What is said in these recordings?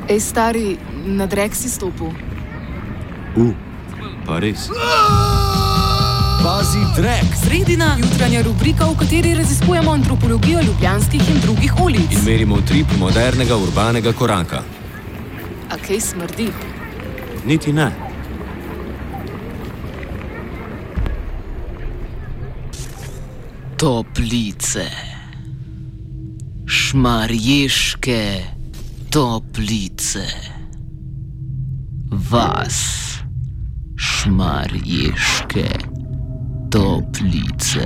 Ej, stari, na drek si stopil. Pa res. Pazi drek! Sredina jutranja rubrika, v kateri raziskujemo antropologijo ljubljanskih in drugih ulic. In merimo utrip modernega urbanega koraka. A kaj smrdi? Niti ne. Toplice. Šmarješke toplice. Vas. Šmarješke toplice.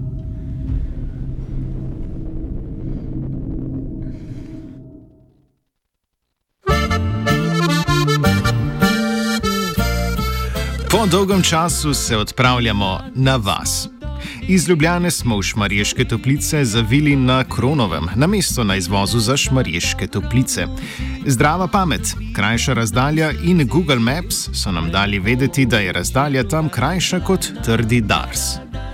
Po dolgem času se odpravljamo na vas. Iz Ljubljane smo v Šmarješke Toplice zavili na Kronovem, namesto na izvozu za Šmarješke Toplice. Zdrava pamet, krajša razdalja in Google Maps so nam dali vedeti, da je razdalja tam krajša kot trdi Dars.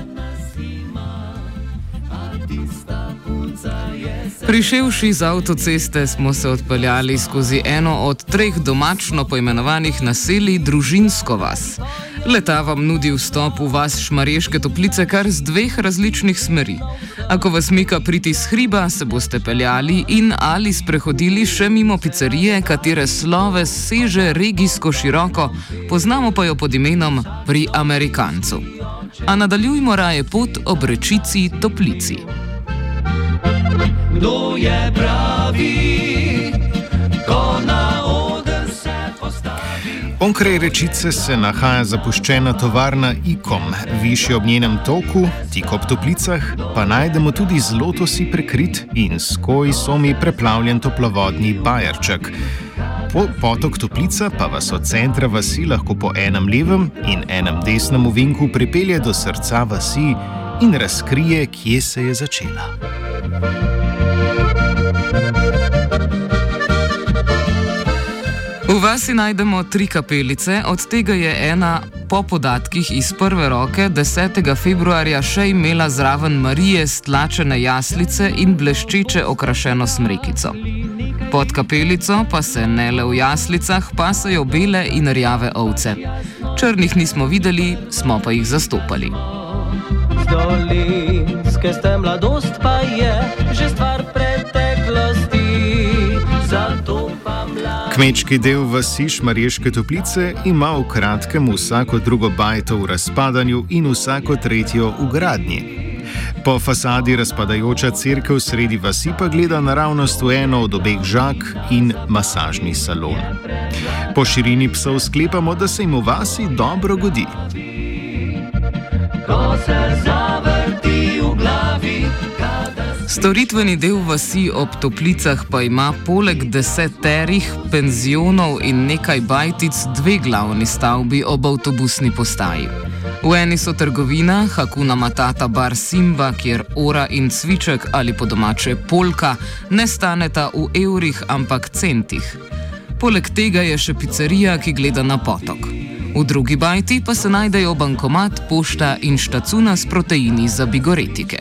Priševši z avtoceste smo se odpeljali skozi eno od 3 domačno poimenovanih naselij Družinsko vas. Le-ta vam nudi vstop v vas Šmarješke Toplice kar z 2 različnih smeri. Ako vas mika priti s hriba, se boste peljali in ali sprehodili še mimo pizzerije, katere sloves seže regijsko široko, poznamo pa jo pod imenom Pri Amerikancu. A nadaljujmo raje pot ob rečici Toplici. Kdo je pravi, ko na oder se postavi? Onkraj rečice se nahaja zapuščena tovarna Ikom, višje ob njenem toku, tik ob Toplicah, pa najdemo tudi z lotosi prekrit in s koisomi preplavljen toplovodni bajerček. Potok Toplica pa vas od centra vasi lahko po enem levem in enem desnem ovinku pripelje do srca vasi in razkrije, kje se je začela. V vasi najdemo 3 kapelice, od tega je ena po podatkih iz prve roke 10. februarja še imela zraven Marije stlačene jaslice in bleščeče okrašeno smrekico. Pod kapelico pa se ne le v jaslicah pasejo bele in rjave ovce. Črnih nismo videli, smo pa jih zastopali. Z Dolinske ste mladost, pa je že stvar preteklosti. Zato pa Kmečki del vasi Šmarješke Toplice ima v kratkem vsako drugo bajto v razpadanju in vsako tretjo v gradnji. Po fasadi razpadajoča cerkev sredi vasi pa gleda naravnost v eno od obeh žak in masažni salon. Po širini psov sklepamo, da se jim v vasi dobro godi. ko se zavrti v glavi. Storitveni del vasi ob Toplicah pa ima poleg 10 penzionov in nekaj bajtic 2 glavni stavbi ob avtobusni postaji. V eni so trgovina Hakuna Matata bar Simba, kjer ora in cviček ali po domače polka ne staneta v evrih, ampak centih. Poleg tega je še pizzerija, ki gleda na potok. V drugi bajti pa se najdejo bankomat, pošta in štacuna s proteini za bigoretike.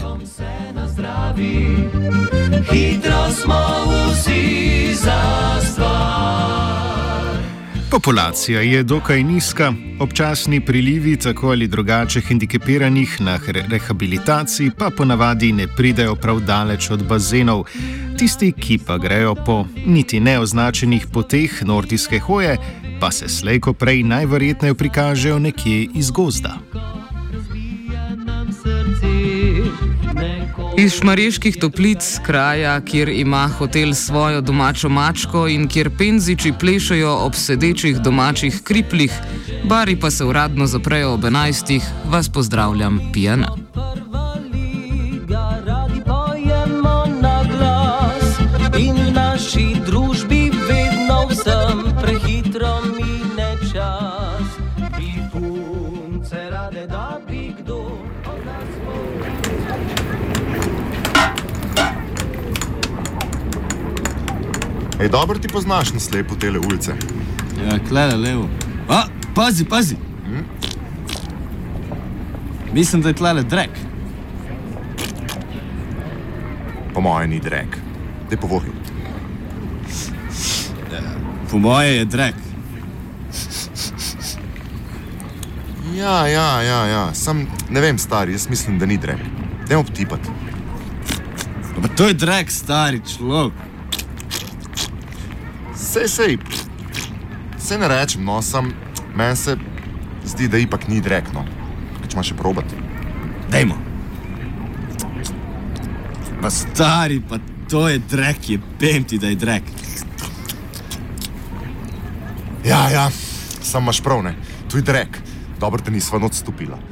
Hitro smo vsi za stvar. Populacija je dokaj nizka, občasni prilivi tako ali drugače hendikepiranih na rehabilitaciji pa ponavadi ne pridejo prav daleč od bazenov. Tisti, ki pa grejo po niti neoznačenih poteh nordijske hoje, pa se slej ko prej najverjetneje prikažejo nekje iz gozda. Iz Šmarjeških Toplic, kraja, kjer ima hotel svojo domačo mačko in kjer penziči plešajo ob sedečih domačih kriplih, bari pa se uradno zaprejo ob 11, vas pozdravljam, Pijana. In v naši družbi vedno vsem prehitro mine čas. Bi punce rade, da bi kdo od nas Ej, dobro ti poznaš naslej po tele ulice. Ja, klele levo. A, pazi, pazi! Mislim, da je klele drek. Po moje ni drek. Daj povohi. Po moje je drek. Ja. Sam ne vem, stari, jaz mislim, da ni drek. Dajmo potipati. Pa to je drek, stari človek. Sej ne rečem, no, sam meni se zdi, da ipak ni drek, no. Če imaš še probati. Dajmo. Pa stari, pa to je drek, jebem ti, da je drek. Ja, sam imaš prav, ne. Tu je drek. Dobro te nisva noč stopila.